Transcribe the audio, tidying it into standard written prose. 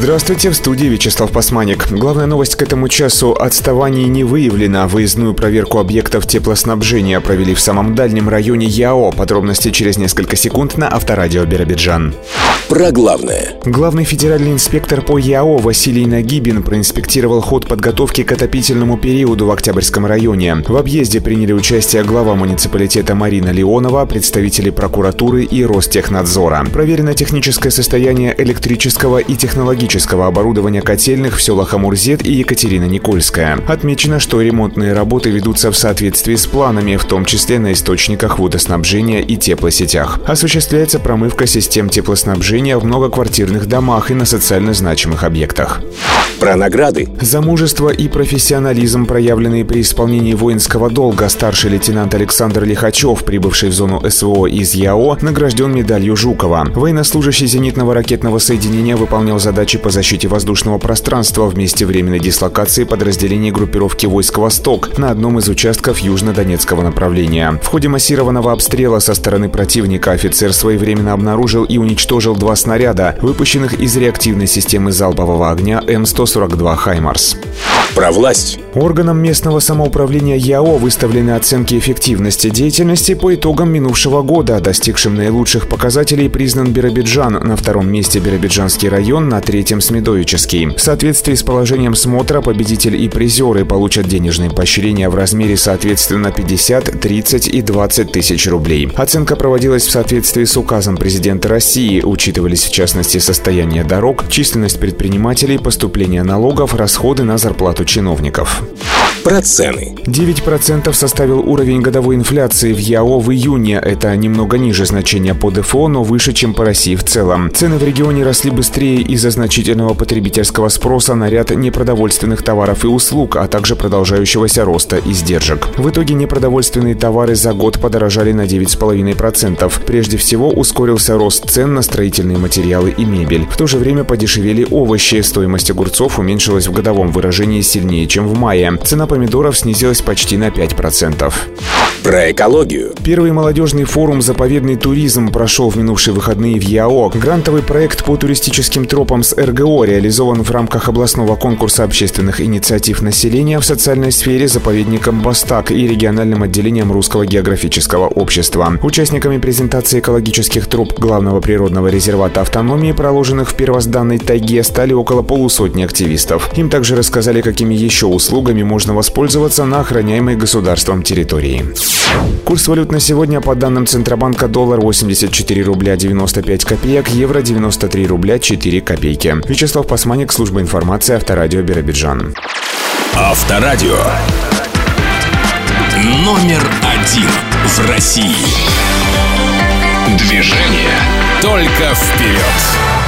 Здравствуйте, в студии Вячеслав Пасманик. Главная новость к этому часу: отставаний не выявлено. Выездную проверку объектов теплоснабжения провели в самом дальнем районе ЯО. Подробности через несколько секунд на Авторадио Биробиджан. Про главное. Главный федеральный инспектор по ЯО Василий Нагибин проинспектировал ход подготовки к отопительному периоду в Октябрьском районе. В объезде приняли участие глава муниципалитета Марина Леонова, представители прокуратуры и Ростехнадзора. Проверено техническое состояние электрического и технологического оборудования котельных в селах Амурзет и Екатерина-Никольская. Отмечено, что ремонтные работы ведутся в соответствии с планами, в том числе на источниках водоснабжения и теплосетях. Осуществляется промывка систем теплоснабжения в многоквартирных домах и на социально значимых объектах. Про награды. За мужество и профессионализм, проявленные при исполнении воинского долга, старший лейтенант Александр Лихачев, прибывший в зону СВО из ЯО, награжден медалью Жукова. Военнослужащий зенитного ракетного соединения выполнял задачи по защите воздушного пространства в месте временной дислокации подразделений группировки войск «Восток» на одном из участков южно-донецкого направления. В ходе массированного обстрела со стороны противника офицер своевременно обнаружил и уничтожил 2 снаряда, выпущенных из реактивной системы залпового огня М142 «Хаймарс». Про власть. Органам местного самоуправления ЯО выставлены оценки эффективности деятельности по итогам минувшего года. Достигшим наилучших показателей признан Биробиджан. На 2-м месте Биробиджанский район, на 3-м Смедовический. В соответствии с положением смотра победитель и призеры получат денежные поощрения в размере соответственно 50, 30 и 20 тысяч рублей. Оценка проводилась в соответствии с указом президента России. Учитывались в частности состояние дорог, численность предпринимателей, поступление налогов, расходы на зарплату чиновников. Про цены. 9% составил уровень годовой инфляции в ЯО в июне. Это немного ниже значения по ДФО, но выше, чем по России в целом. Цены в регионе росли быстрее из-за значительного потребительского спроса на ряд непродовольственных товаров и услуг, а также продолжающегося роста издержек. В итоге непродовольственные товары за год подорожали на 9,5%. Прежде всего ускорился рост цен на строительные материалы и мебель. В то же время подешевели овощи. Стоимость огурцов уменьшилась в годовом выражении сильнее, чем в мае. Цена помидоров снизилась почти на 5%. Про экологию. Первый молодежный форум «Заповедный туризм» прошел в минувшие выходные в ЯО. Грантовый проект по туристическим тропам с РГО реализован в рамках областного конкурса общественных инициатив населения в социальной сфере заповедником Бастак и региональным отделением Русского географического общества. Участниками презентации экологических троп главного природного резервата автономии, проложенных в первозданной тайге, стали около полусотни активистов. Им также рассказали, какими еще услугами можно воспользоваться на охраняемой государством территории. Курс валют на сегодня по данным Центробанка: доллар 84 рубля 95 копеек, евро 93 рубля 4 копейки. Вячеслав Пасманик, служба информации, Авторадио Биробиджан. Авторадио. Номер 1 в России. Движение только вперед.